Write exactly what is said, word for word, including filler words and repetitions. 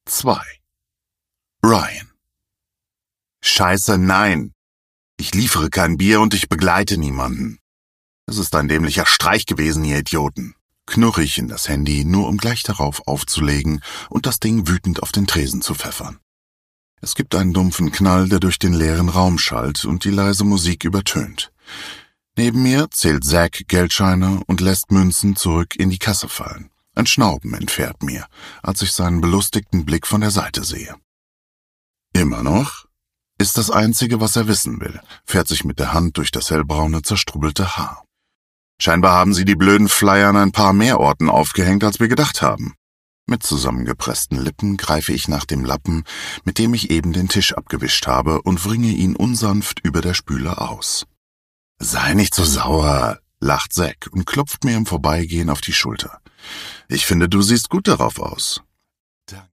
zwei. Ryan. Scheiße, nein. Ich liefere kein Bier und ich begleite niemanden. Es ist ein dämlicher Streich gewesen, ihr Idioten. Knurre ich in das Handy, nur um gleich darauf aufzulegen und das Ding wütend auf den Tresen zu pfeffern. Es gibt einen dumpfen Knall, der durch den leeren Raum schallt und die leise Musik übertönt. Neben mir zählt Zack Geldscheine und lässt Münzen zurück in die Kasse fallen. Ein Schnauben entfährt mir, als ich seinen belustigten Blick von der Seite sehe. Immer noch? Ist das Einzige, was er wissen will, fährt sich mit der Hand durch das hellbraune, zerstrubbelte Haar. Scheinbar haben sie die blöden Flyer an ein paar mehr Orten aufgehängt, als wir gedacht haben. Mit zusammengepressten Lippen greife ich nach dem Lappen, mit dem ich eben den Tisch abgewischt habe, und wringe ihn unsanft über der Spüle aus. »Sei nicht so sauer«, lacht Zack und klopft mir im Vorbeigehen auf die Schulter. »Ich finde, du siehst gut darauf aus.«